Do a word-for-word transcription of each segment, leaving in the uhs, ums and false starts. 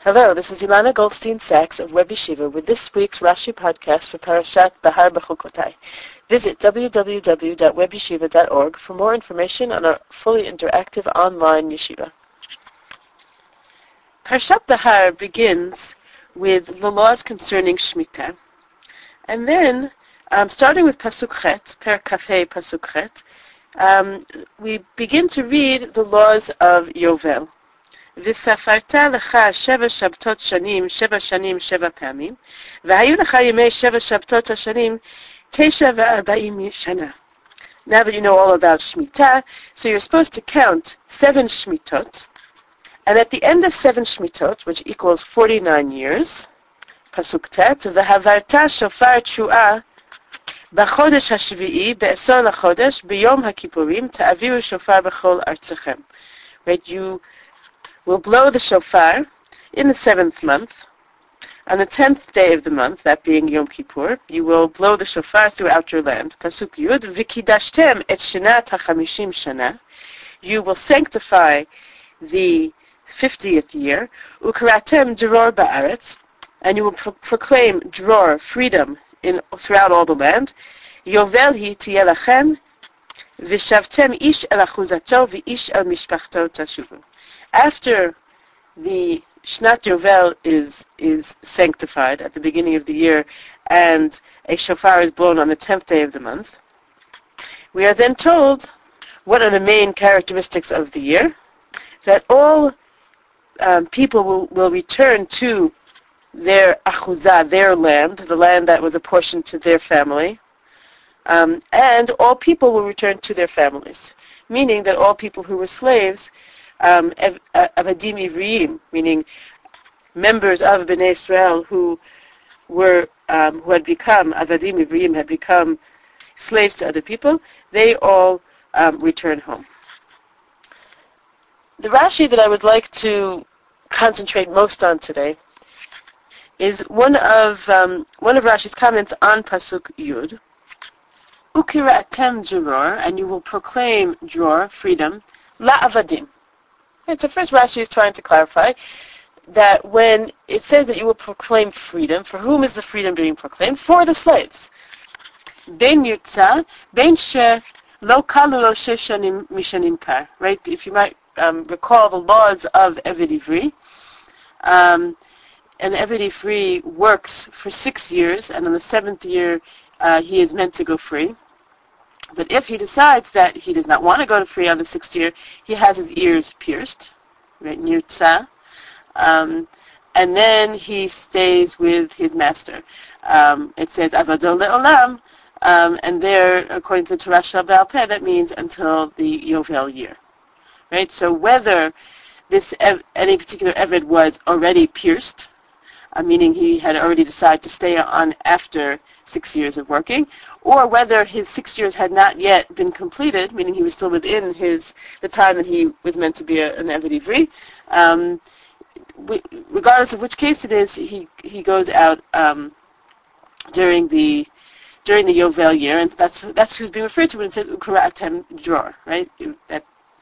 Hello, this is Ilana Goldstein-Sachs of Web Yeshiva with this week's Rashi podcast for Parashat Bahar Bechukotai. Visit w w w dot web yeshiva dot org for more information on our fully interactive online yeshiva. Parashat Bahar begins with the laws concerning Shemitah, and then, um, starting with Pasuk Chet, Per Kafei Pasuk Chet, um, we begin to read the laws of Yovel. וספרת לך שבע שבתות שנים, שבע שנים, שבע פעמים, והיו לך ימי שבע שבתות השנים, תשע וארבעים שנה. Now that you know all about Shemitah, so you're supposed to count seven Shemitot, and at the end of seven Shemitot, which equals forty-nine years, Pasuk Tet, והעברת שופר תשועה בחודש השביעי, בעשור לחודש, ביום הכיפורים, תעבירו שופר בכל ארצכם. Right, you will blow the shofar in the seventh month. On the tenth day of the month, that being Yom Kippur, you will blow the shofar throughout your land. Pasuk Yud, V'kidashtem et shenat hachamishim shana. You will sanctify the fiftieth year. Ukaratem dror ba'aretz. And you will pro- proclaim dror, freedom, in throughout all the land. Yovel hi tiyeh lachem. V'shavtem ish el achuzato v'ish el mishpachto tashuvu. After the Shnat Yovel is is sanctified at the beginning of the year and a shofar is blown on the tenth day of the month, we are then told what are the main characteristics of the year, that all um, people will, will return to their achuzah, their land, the land that was apportioned to their family, um, and all people will return to their families, meaning that all people who were slaves, Um, Avadim Ivriim, meaning members of Bnei Israel who were um, who had become Avadim Ivriim, had become slaves to other people, they all um, return home. The Rashi that I would like to concentrate most on today is one of um, one of Rashi's comments on Pasuk Yud. Ukiratem Dror, and you will proclaim Dror, freedom, La Avadim. And so first Rashi is trying to clarify that when it says that you will proclaim freedom, for whom is the freedom being proclaimed? For the slaves. Ben yutza, ben she lo kalu lo sheshanim mishanim kar. Right? If you might um, recall the laws of Eved Ivri, um, an Eved Ivri works for six years, and on the seventh year uh, he is meant to go free. But if he decides that he does not want to go to free on the sixth year, he has his ears pierced, right, nirtza, um, and then he stays with his master. Um, it says avado le'olam, um, and there, according to Torah Shel Baal Peh, that means until the Yovel year, right? So whether this ev- any particular Eved was already pierced, uh, meaning he had already decided to stay on after six years of working, or whether his six years had not yet been completed, meaning he was still within his the time that he was meant to be a, an Eved Ivri. Um, we, regardless of which case it is, he he goes out um, during the during the Yovel year, and that's that's who's being referred to when it says Ukaratem Dror, right? That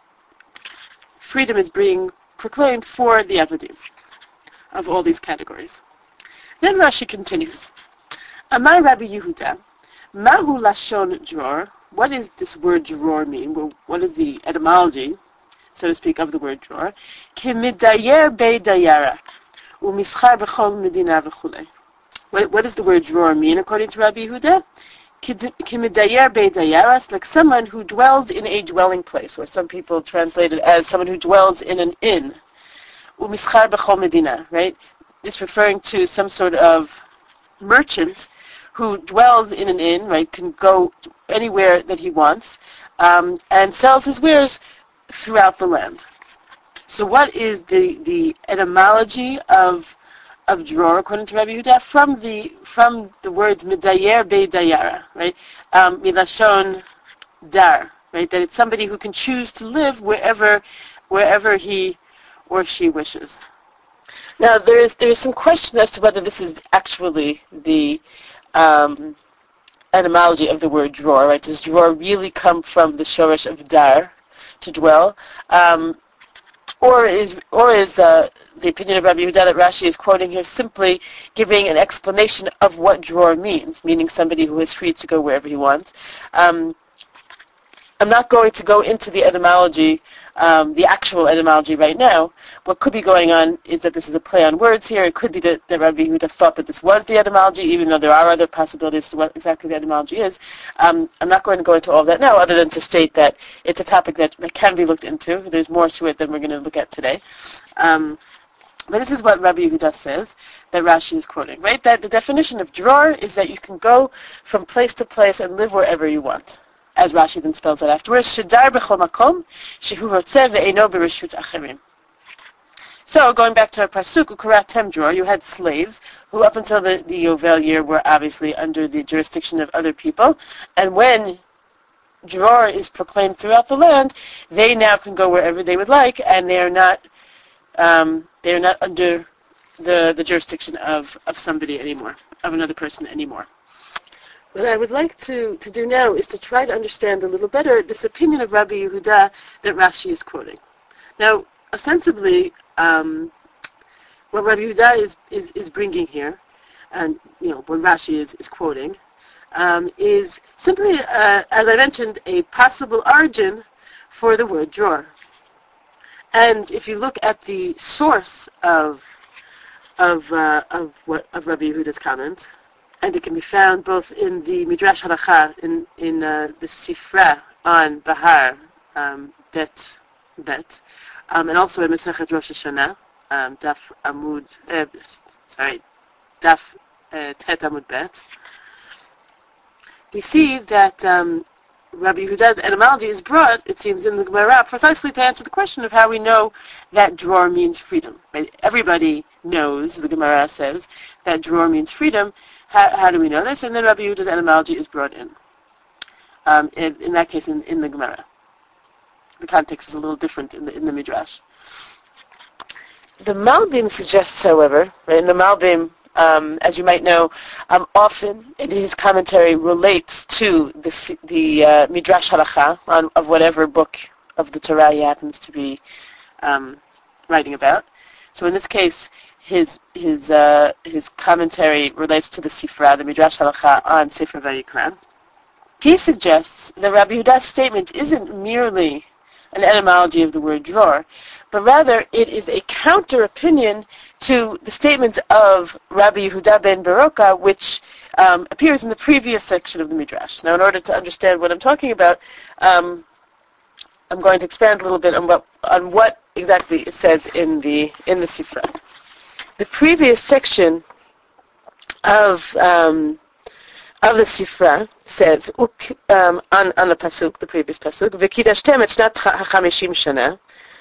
freedom is being proclaimed for the Avadim of all these categories. Then Rashi continues. Amar Rabbi Yehuda, Mahu Lashon Dror, what does this word Dror mean? Well, what is the etymology, so to speak, of the word Dror? Kemidayer be dayara, umischar b'chol medina v'chulei. What, what does the word Dror mean according to Rabbi Yehuda? Kemidayer be dayara, like someone who dwells in a dwelling place, or some people translate it as someone who dwells in an inn. Umischar b'chol medina, right? This referring to some sort of merchant who dwells in an inn, right, can go anywhere that he wants, um, and sells his wares throughout the land. So what is the, the etymology of of dror according to Rabbi Yehuda? From the from the words midayer be dayara, right? Um, milashon dar, right? That it's somebody who can choose to live wherever wherever he or she wishes. Now there is there is some question as to whether this is actually the Um, etymology of the word dror, right? Does dror really come from the shoresh of dar, to dwell, um, or is or is uh, the opinion of Rabbi Yehuda that Rashi is quoting here simply giving an explanation of what dror means, meaning somebody who is free to go wherever he wants. Um, I'm not going to go into the etymology, um, the actual etymology right now. What could be going on is that this is a play on words here. It could be that, that Rabbi Yehuda thought that this was the etymology, even though there are other possibilities to what exactly the etymology is. Um, I'm not going to go into all of that now, other than to state that it's a topic that, that can be looked into. There's more to it than we're going to look at today. Um, but this is what Rabbi Yehuda says that Rashi is quoting, right? That the definition of dror is that you can go from place to place and live wherever you want. As Rashi then spells it afterwards, Shedar b'chol makom shehu rotzeh ve'eino b'reshut acherim. So going back to our pasuk, ukaratem dror, you had slaves who up until the, the Yovel year were obviously under the jurisdiction of other people, and when dror is proclaimed throughout the land, they now can go wherever they would like, and they are not um, they are not under the the jurisdiction of of somebody anymore, of another person anymore. What I would like to, to do now is to try to understand a little better this opinion of Rabbi Yehuda that Rashi is quoting. Now, ostensibly, um, what Rabbi Yehuda is, is, is bringing here, and you know what Rashi is, is quoting, um, is simply, uh, as I mentioned, a possible origin for the word dror. And if you look at the source of of uh, of what of Rabbi Yehuda's comment, and it can be found both in the Midrash Halacha, in, in uh, the Sifra on Bahar, um, Bet, Bet, um, and also in Masechet Rosh Hashanah, um, Daf Amud, uh, sorry, Daf uh, Tet Amud Bet. We see that um, Rabbi Yehuda's etymology is brought, it seems, in the Gemara precisely to answer the question of how we know that dror means freedom. Right? Everybody knows, the Gemara says, that dror means freedom. How, how do we know this? And then Rabbi Yehuda's etymology is brought in. Um, in, in that case, in, in the Gemara. The context is a little different in the, in the Midrash. The Malbim suggests, however, right, and the Malbim, um, as you might know, um, often in his commentary relates to the, the uh, Midrash Halacha on, of whatever book of the Torah he happens to be um, writing about. So in this case, his his uh, his commentary relates to the Sifra, the Midrash Halacha on Sefer Vayikra. He suggests that Rabbi Yehuda's statement isn't merely an etymology of the word dror, but rather it is a counter-opinion to the statement of Rabbi Yehuda ben Beroka, which um, appears in the previous section of the Midrash. Now, in order to understand what I'm talking about, um, I'm going to expand a little bit on what on what exactly it says in the in the Sifra. The previous section of um, of the Sifra says um, on on the pasuk, the previous pasuk, "V'kidashtem et shnat hachamishim shana."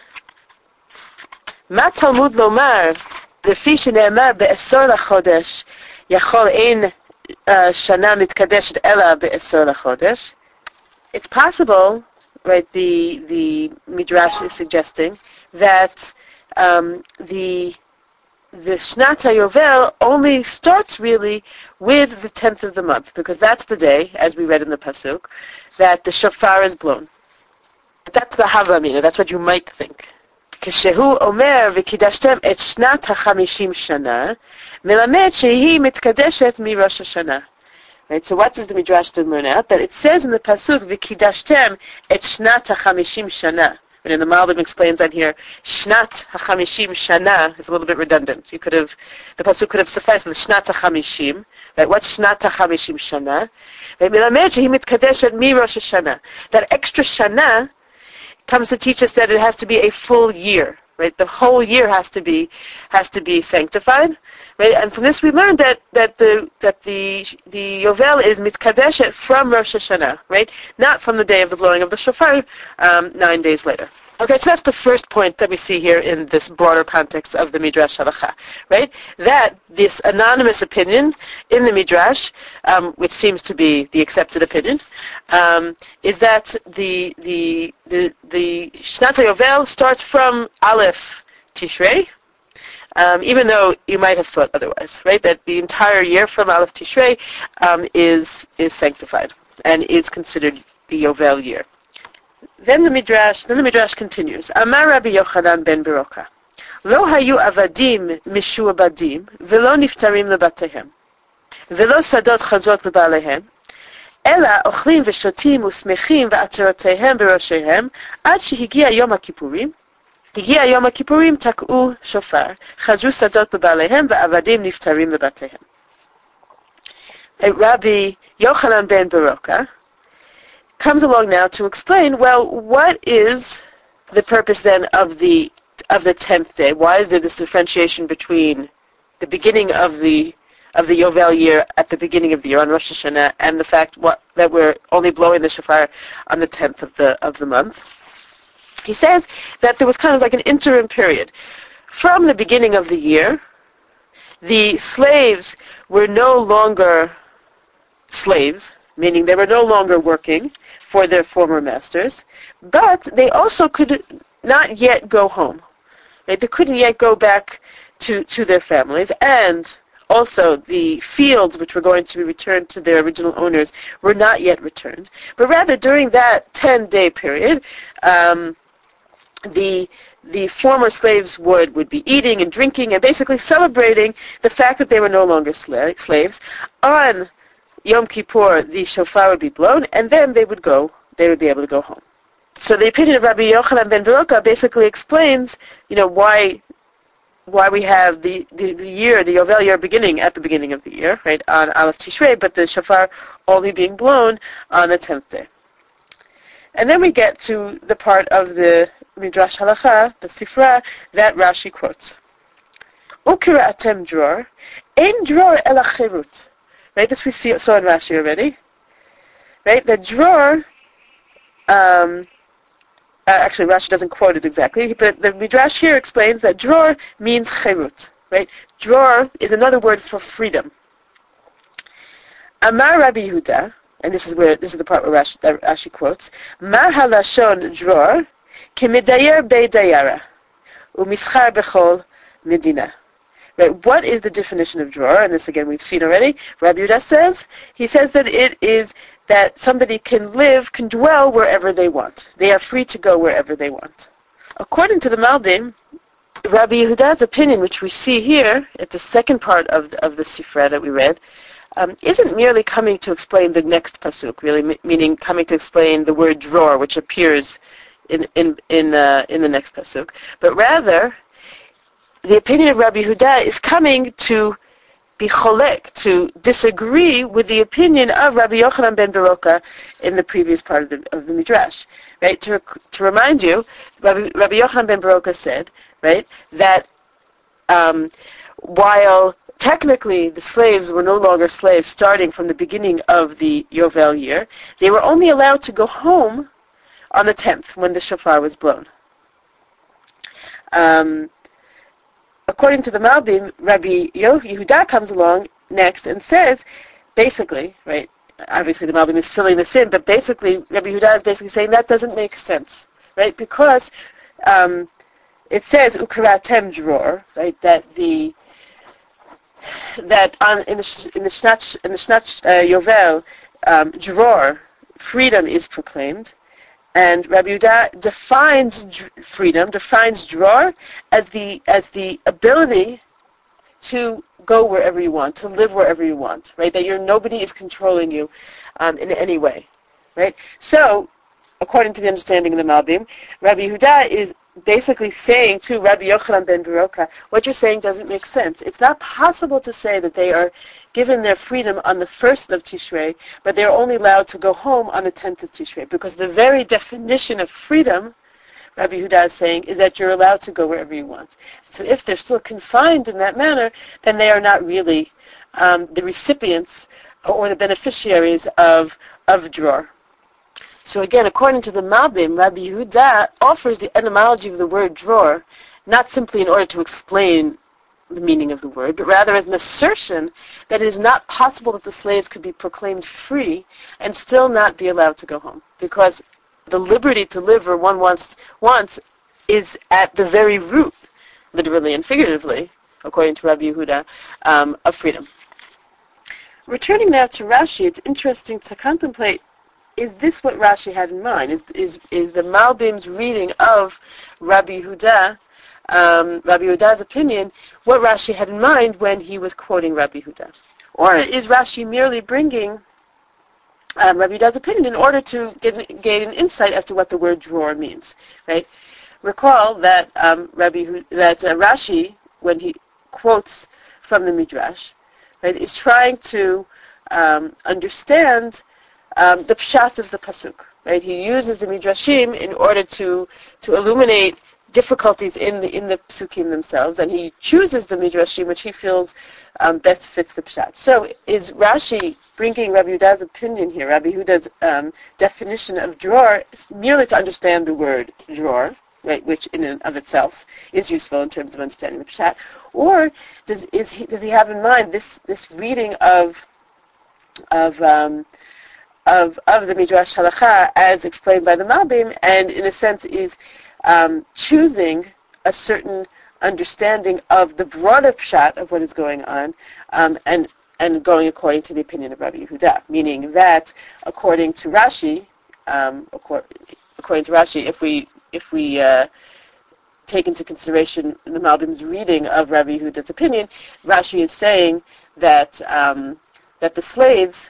Ma Talmud lomar lefi shene'emar be'esor lachodesh yachol ein shana mitkadeshet ela be'esor lachodesh. It's possible, right? The the Midrash is suggesting that um, the the Shnat HaYovel only starts really with the tenth of the month, because that's the day, as we read in the Pasuk, that the shofar is blown. That's the Havamina, that's what you might think. Keshehu omer v'kidashtem et Shnat HaChamishim Shana, melamed shehi mitkadeshet mi Rosh Hashanah. Right, so what does the Midrash then learn out? That it says in the Pasuk, v'kidashtem et Shnat HaChamishim Shana. And in the Malbim explains on here, Shnat HaChamishim Shana is a little bit redundant. You could have, the pasuk could have sufficed with Shnat HaChamishim. Right? What's Shnat HaChamishim Shana? Melamed shehi mitkadeshet mi Rosh Hashanah. That extra Shana comes to teach us that it has to be a full year. Right? The whole year has to be has to be sanctified. Right? And from this we learned that, that the that the the Yovel is mitkadeshet from Rosh Hashanah, right? Not from the day of the blowing of the shofar, um, nine days later. Okay, so that's the first point that we see here in this broader context of the Midrash Halacha, right? That this anonymous opinion in the Midrash, um, which seems to be the accepted opinion, um, is that the the the the Shnat HaYovel starts from Aleph Tishrei, um, even though you might have thought otherwise, right? That the entire year from Aleph Tishrei um, is is sanctified and is considered the Yovel year. Then the Midrash, then the Midrash continues. Amar Rabbi Yochanan ben Beroka. לא היו עבדים משועבדים ולא נפטרים לבתיהם, ולא שדות חזות לבעליהם, אלא אוכלים ושותים ושמחים ועטרותיהם בראשיהם עד שהגיע יום הכיפורים. הגיע יום הכיפורים, תקעו שופר, חזרו שדות לבעליהם ועבדים נפטרים לבתיהם. Rabbi Yochanan ben Baroka comes along now to explain, well, what is the purpose then of the of the tenth day? Why is there this differentiation between the beginning of the of the Yovel year at the beginning of the year on Rosh Hashanah and the fact what, that we're only blowing the shofar on the tenth of the of the month? He says that there was kind of like an interim period. From the beginning of the year, the slaves were no longer slaves, meaning they were no longer working for their former masters, but they also could not yet go home. Right? They couldn't yet go back to, to their families, and also the fields which were going to be returned to their original owners were not yet returned. But rather, during that ten-day period, um, the the former slaves would, would be eating and drinking and basically celebrating the fact that they were no longer sla- slaves. On Yom Kippur, the shofar would be blown, and then they would go, they would be able to go home. So the opinion of Rabbi Yochanan ben Baroka basically explains, you know, why why we have the, the, the year, the Yovel year beginning at the beginning of the year, right, on Aleph Tishrei, but the shofar only being blown on the tenth day. And then we get to the part of the Midrash Halacha, the Sifra, that Rashi quotes. Ukira atem dror, ein dror ela cherut. Right, this we see, saw in Rashi already. Right, the dror, um, uh, actually Rashi doesn't quote it exactly, but the Midrash here explains that dror means cherut. Right, dror is another word for freedom. Amar Rabbi Yehuda, and this is where this is the part where Rashi, that Rashi quotes, Ma halashon dror kemidayer beidayara umischar bechol medina. Right, what is the definition of dror? And this again we've seen already. Rabbi Yehuda says, he says that it is that somebody can live, can dwell wherever they want. They are free to go wherever they want. According to the Malbim, Rabbi Yehuda's opinion, which we see here at the second part of the, of the Sifra that we read, um, isn't merely coming to explain the next pasuk, really, m- meaning coming to explain the word dror, which appears in in in, uh, in the next pasuk, but rather the opinion of Rabbi Yehuda is coming to be cholek, to disagree with the opinion of Rabbi Yochanan ben Baroka in the previous part of the, of the Midrash. Right? To, to remind you, Rabbi, Rabbi Yochanan ben Baroka said, right, that um, while technically the slaves were no longer slaves starting from the beginning of the Yovel year, they were only allowed to go home on the tenth when the shofar was blown. Um, According to the Malbim, Rabbi Yehuda comes along next and says, basically, right, obviously the Malbim is filling this in, but basically Rabbi Yehuda is basically saying that doesn't make sense, right, because um, it says ukaratem dror, right, that the that on in the in the Shnach in the Shnach uh, Yovel um, dror, freedom is proclaimed. And Rabbi Yehuda defines dr- freedom, defines dror as the as the ability to go wherever you want, to live wherever you want, right? That you're nobody is controlling you um, in any way, right? So, according to the understanding of the Malbim, Rabbi Yehuda is basically saying to Rabbi Yochanan ben Baroka, what you're saying doesn't make sense. It's not possible to say that they are given their freedom on the first of Tishrei, but they're only allowed to go home on the tenth of Tishrei, because the very definition of freedom, Rabbi Yehuda is saying, is that you're allowed to go wherever you want. So if they're still confined in that manner, then they are not really um, the recipients or the beneficiaries of, of dror. So again, according to the Malbim, Rabbi Yehuda offers the etymology of the word dror, not simply in order to explain the meaning of the word, but rather as an assertion that it is not possible that the slaves could be proclaimed free and still not be allowed to go home, because the liberty to live where one wants, wants is at the very root, literally and figuratively, according to Rabbi Yehuda, um, of freedom. Returning now to Rashi, it's interesting to contemplate, is this what Rashi had in mind? Is is, is the Malbim's reading of Rabbi Yehuda um, Rabbi Yehuda's opinion, what Rashi had in mind when he was quoting Rabbi Yehuda? Or is Rashi merely bringing um, Rabbi Yehuda's opinion in order to get, gain an insight as to what the word drawer means, right? Recall that um, Rabbi Hu- that uh, Rashi, when he quotes from the Midrash, right, is trying to um, understand um, the pshat of the pasuk. Right, he uses the Midrashim in order to to illuminate difficulties in the in the psukim themselves, and he chooses the Midrashim which he feels um, best fits the pshat. So, is Rashi bringing Rabbi Yehuda's opinion here, Rabbi Yehuda's um, definition of drawer, merely to understand the word drawer, right, which in and of itself is useful in terms of understanding the pshat, or does is he does he have in mind this this reading of of um, of of the Midrash Halacha as explained by the Malbim, and in a sense is um, choosing a certain understanding of the broader pshat of what is going on, um, and and going according to the opinion of Rabbi Yehuda, meaning that according to Rashi, um, according, according to Rashi, if we if we uh, take into consideration the Malbim's reading of Rabbi Yehuda's opinion, Rashi is saying that um, that the slaves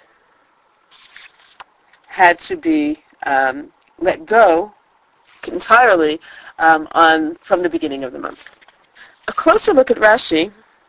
had to be um, let go entirely um, on from the beginning of the month. A closer look at Rashi,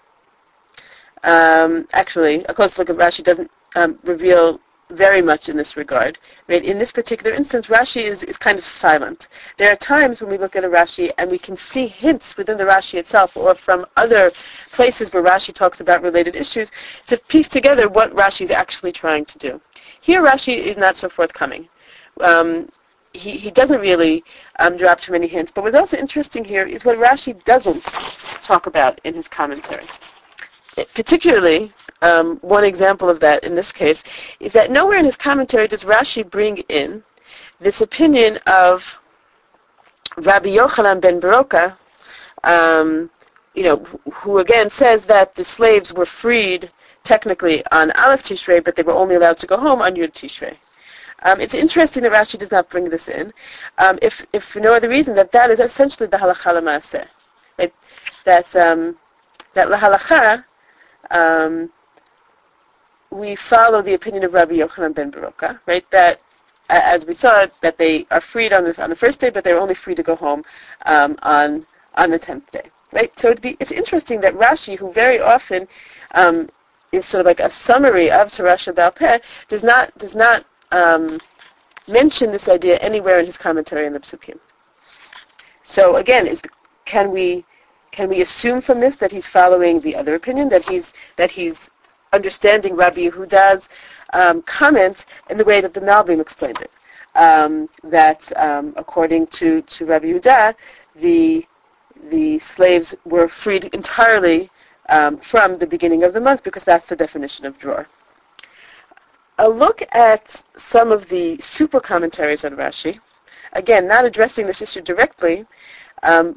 um, actually, a closer look at Rashi doesn't um, reveal very much in this regard. Right? In this particular instance, Rashi is, is kind of silent. There are times when we look at a Rashi and we can see hints within the Rashi itself or from other places where Rashi talks about related issues to piece together what Rashi is actually trying to do. Here, Rashi is not so forthcoming. Um, he, he doesn't really um, drop too many hints. But what's also interesting here is what Rashi doesn't talk about in his commentary. It, particularly, um, one example of that in this case is that nowhere in his commentary does Rashi bring in this opinion of Rabbi Yochanan ben Beroka, um, you know, who, who again says that the slaves were freed technically on Aleph Tishrei, but they were only allowed to go home on Yud Tishrei. Um, it's interesting that Rashi does not bring this in, um, if, if for no other reason that that is essentially the halakha l'maaseh, right? That um, that l'halakha, um, we follow the opinion of Rabbi Yochanan ben Beroka, right? That uh, as we saw, that they are freed on the on the first day, but they're only free to go home um, on on the tenth day, right? So it'd be, it's interesting that Rashi, who very often um, is sort of like a summary of Torah Sheba'al Peh, does not does not um, mention this idea anywhere in his commentary on the Psukim. So again, is the, can we can we assume from this that he's following the other opinion, that he's that he's understanding Rabbi Yehuda's um, comment in the way that the Malbim explained it? Um, that um, according to, to Rabbi Yehuda, the the slaves were freed entirely Um, from the beginning of the month, because that's the definition of drawer. A look at some of the super commentaries on Rashi, again, not addressing this issue directly, um,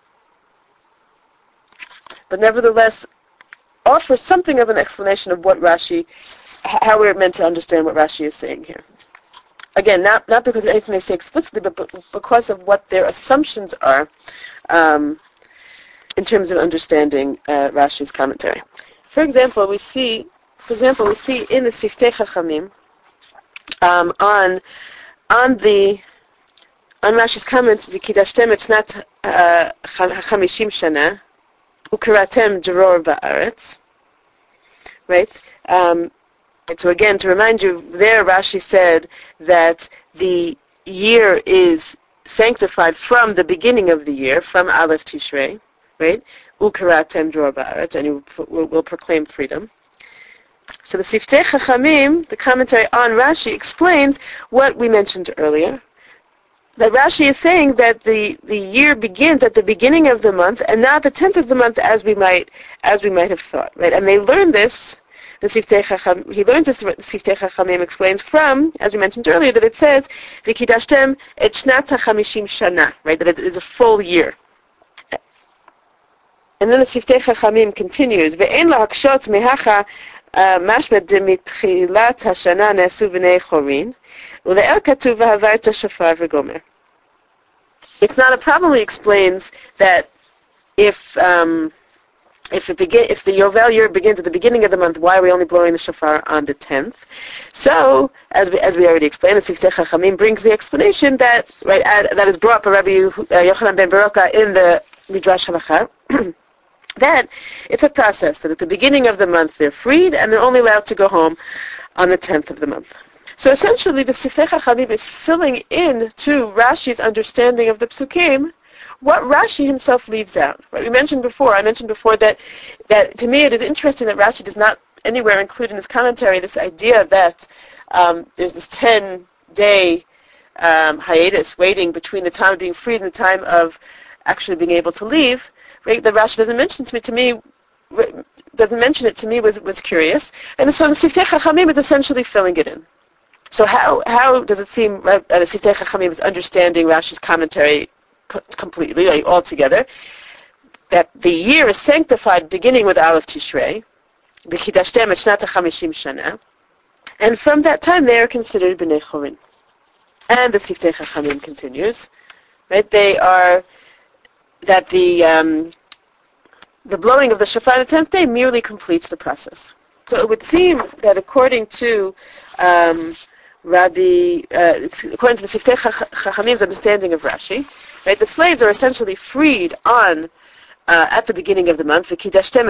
but nevertheless offer something of an explanation of what Rashi, how we're meant to understand what Rashi is saying here. Again, not not because of anything they say explicitly, but, but because of what their assumptions are um, in terms of understanding uh, Rashi's commentary. For example, we see, for example, we see in the Siftei Chachamim um, on on the on Rashi's comment, "V'kidashtem et shnat hachamishim shana ukaratem dror ba'aretz." Right. Um, And so again, to remind you, there Rashi said that the year is sanctified from the beginning of the year, from Aleph Tishrei, right? Ukaratem dror ba'aretz, and you will, will proclaim freedom. So the Siftei Chachamim, the commentary on Rashi, explains what we mentioned earlier. That Rashi is saying that the, the year begins at the beginning of the month and not the tenth of the month, as we might as we might have thought, right? And they learn this. The Siftei Chacham, he learns this, the Siftei Chachamim explains from, as we mentioned earlier, that it says, "V'kidashtem et shnat hachamishim shana," right? That it is a full year. And then the Siftei Chachamim continues, "Ve'en lahakshot mehacha mashmed demitchilat hashana nesu v'nei chorin, ule'el katuv v'havarta shofar v'gomer." It's not a problem, he explains, that if um, if it begin, if the Yovel year begins at the beginning of the month, why are we only blowing the shofar on the tenth? So, as we as we already explained, the Siftei Chachamim brings the explanation that right uh, that is brought by Rabbi uh, Yochanan ben Beroka in the Midrash Halacha. That it's a process that at the beginning of the month they're freed and they're only allowed to go home on the tenth of the month. So essentially, the Siftei Chachamim is filling in to Rashi's understanding of the Psukim what Rashi himself leaves out. Right? We mentioned before, I mentioned before that, that to me it is interesting that Rashi does not anywhere include in his commentary this idea that um, there's this ten-day um, hiatus waiting between the time of being freed and the time of actually being able to leave. Right? That Rashi doesn't mention to me, to me, doesn't mention it to me was was curious. And so the Siftei Chachamim is essentially filling it in. So how how does it seem that the Siftei Chachamim is understanding Rashi's commentary completely, like altogether, that the year is sanctified beginning with Aleph Tishrei, B'chidashtem et shnat ha'chamishim shana, and from that time they are considered B'nei Chorin. And the Siftei Chachamim continues, right? They are that the um, the blowing of the shofar on the tenth day merely completes the process. So it would seem that according to um, Rabbi, uh, according to the Siftei Chachamim's understanding of Rashi, right, the slaves are essentially freed on uh, at the beginning of the month. The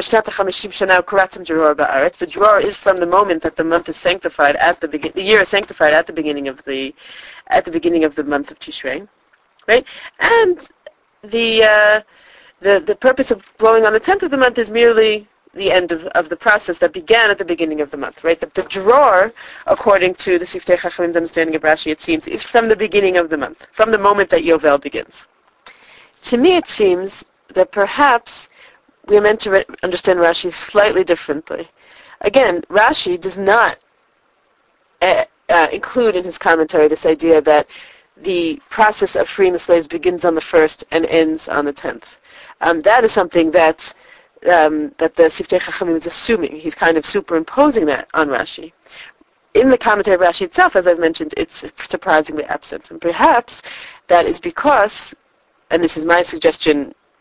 drawer is from the moment that the month is sanctified at the begin. The year is sanctified at the beginning of the at the beginning of the month of Tishrei, right? And the uh, the the purpose of blowing on the tenth of the month is merely the end of, of the process that began at the beginning of the month, right? That the drawer, according to the Siftei Chachamim's understanding of Rashi, it seems, is from the beginning of the month, from the moment that Yovel begins. To me, it seems that perhaps we are meant to re- understand Rashi slightly differently. Again, Rashi does not uh, uh, include in his commentary this idea that the process of freeing the slaves begins on the first and ends on the tenth. Um, that is something that Um, that the Siftei Chachamim is assuming. He's kind of superimposing that on Rashi. In the commentary of Rashi itself, as I've mentioned, it's surprisingly absent. And perhaps that is because, and this is my suggestion,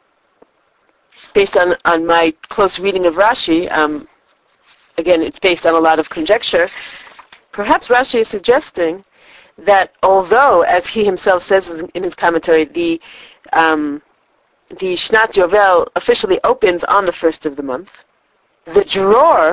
based on, on my close reading of Rashi, um, again, it's based on a lot of conjecture, perhaps Rashi is suggesting that although, as he himself says in his commentary, the um, the Shnat Yovel officially opens on the first of the month, the drawer,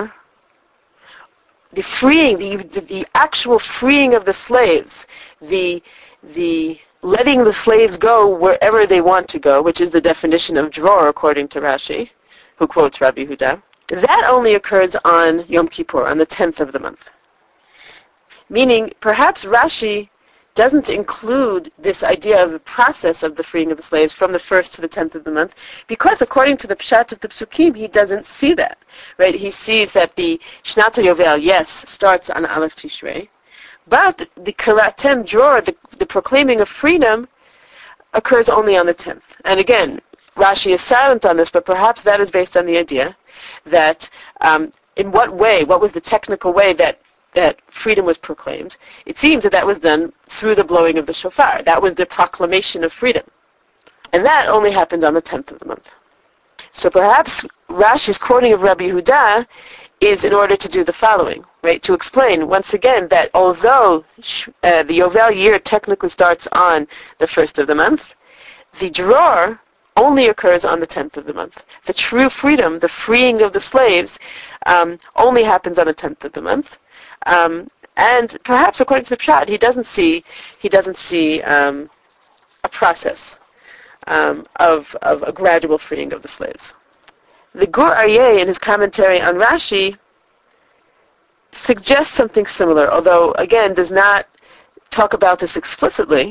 the freeing, the, the, the actual freeing of the slaves, the the letting the slaves go wherever they want to go, which is the definition of drawer according to Rashi, who quotes Rabbi Yehuda, that only occurs on Yom Kippur, on the tenth of the month. Meaning, perhaps Rashi doesn't include this idea of the process of the freeing of the slaves from the first to the tenth of the month, because according to the Pshat of the Psukim, he doesn't see that. Right? He sees that the Shnat Yovel, yes, starts on Aleph Tishrei, but the Karatem drawer, the, the proclaiming of freedom, occurs only on the tenth. And again, Rashi is silent on this, but perhaps that is based on the idea that um, in what way, what was the technical way that that freedom was proclaimed. It seems that that was done through the blowing of the shofar. That was the proclamation of freedom. And that only happened on the tenth of the month. So perhaps Rashi's quoting of Rabbi Yehuda is in order to do the following, right? To explain, once again, that although uh, the Yovel year technically starts on the first of the month, the drawer only occurs on the tenth of the month. The true freedom, the freeing of the slaves, um, only happens on the tenth of the month. Um, and perhaps, according to the Pshat, he doesn't see he doesn't see um, a process um, of of a gradual freeing of the slaves. The Gur Aryeh, in his commentary on Rashi, suggests something similar, although again does not talk about this explicitly,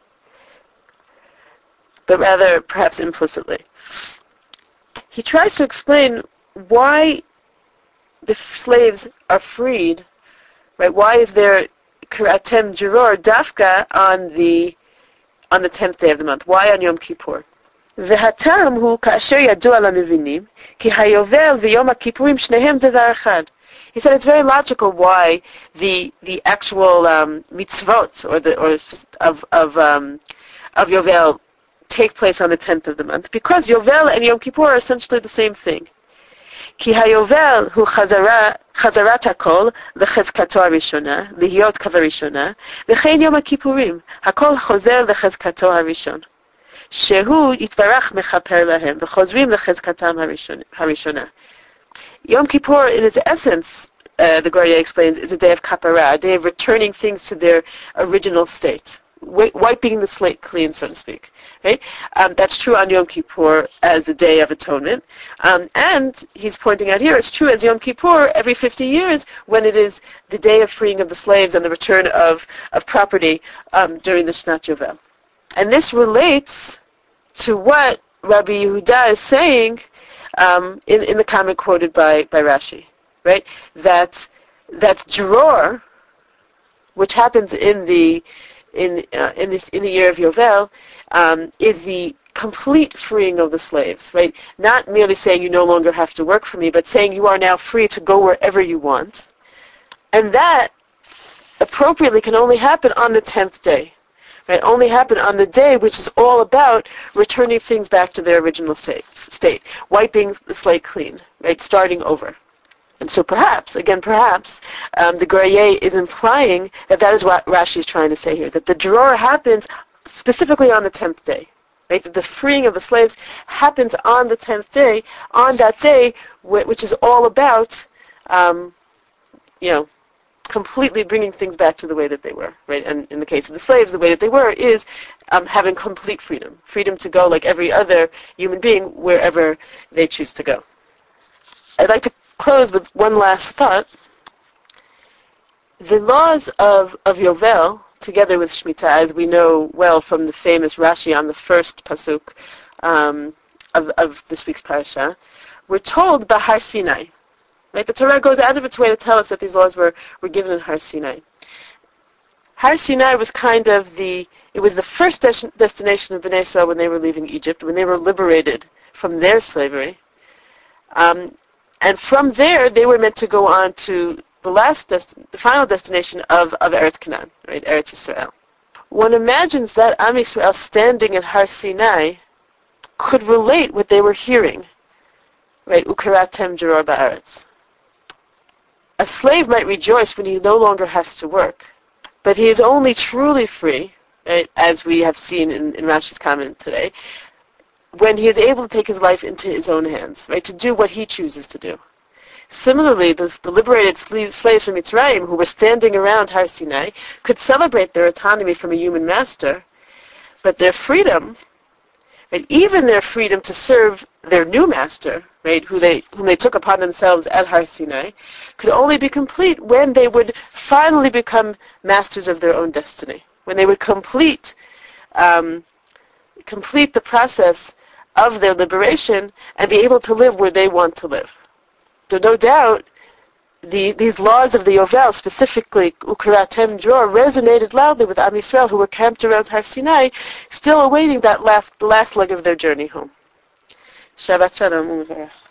but rather perhaps implicitly. He tries to explain why the slaves are freed. Right? Why is there Karatem Juror Dafka on the on the tenth day of the month? Why on Yom Kippur? והטעם הוא כאשר ידוע למבינים כי היובל ויום הכיפורים שניהם דבר אחד. He said it's very logical why the the actual um, mitzvot or the or of of um, of Yovel take place on the tenth of the month, because Yovel and Yom Kippur are essentially the same thing. כי היובל הוא חזרה, חזרת הכל לחזקתו הראשונה, להיות כבראשונה, וכן יום הכיפורים, הכל חוזר לחזקתו הראשון. שהוא יתברך מכפר להם, וחוזרים לחזקתם הראשונה. Yom Kippur, in its essence, uh, the Goryeh explains, is a day of kapara, a day of returning things to their original state, w- wiping the slate clean, so to speak. Right? Um, that's true on Yom Kippur as the Day of Atonement. Um, and he's pointing out here, it's true as Yom Kippur every fifty years when it is the day of freeing of the slaves and the return of, of property um, during the Shnat Yovel. And this relates to what Rabbi Yehuda is saying um, in, in the comment quoted by, by Rashi. Right? That, that dror, which happens in the in uh, in this in the year of Yovel, um, is the complete freeing of the slaves, right? Not merely saying you no longer have to work for me, but saying you are now free to go wherever you want. And that appropriately can only happen on the tenth day, right? Only happen on the day which is all about returning things back to their original state, wiping the slate clean, right? Starting over. And so perhaps, again perhaps, um, the Goryeh is implying that that is what Rashi is trying to say here, that the dror happens specifically on the tenth day. Right? That the freeing of the slaves happens on the tenth day, on that day which is all about, um, you know, completely bringing things back to the way that they were. Right? And in the case of the slaves, the way that they were is um, having complete freedom. Freedom to go like every other human being wherever they choose to go. I'd like to close with one last thought. The laws of, of Yovel, together with Shemitah, as we know well from the famous Rashi on the first pasuk um, of, of this week's parasha, were told by Har Sinai. Right? The Torah goes out of its way to tell us that these laws were, were given in Har Sinai. Har Sinai was kind of the, it was the first des- destination of Bnei Israel when they were leaving Egypt, when they were liberated from their slavery. Um, And from there, they were meant to go on to the last, dest- the final destination of, of Eretz Canaan, right, Eretz Yisrael. One imagines that Am Yisrael standing at Har Sinai could relate what they were hearing, right, Ukeratem Jeror Ba'aretz. A slave might rejoice when he no longer has to work, but he is only truly free, right, as we have seen in, in Rashi's comment today, when he is able to take his life into his own hands, right, to do what he chooses to do. Similarly, the, the liberated slaves from Mitzrayim who were standing around Har Sinai could celebrate their autonomy from a human master, but their freedom, right, even their freedom to serve their new master, right, who they, whom they took upon themselves at Har Sinai, could only be complete when they would finally become masters of their own destiny, when they would complete, um, complete the process of their liberation and be able to live where they want to live. So no doubt, the, these laws of the Yovel, specifically Ukeratem Dror, resonated loudly with Am Yisrael who were camped around Har Sinai, still awaiting that last, last leg of their journey home. Shabbat Shalom.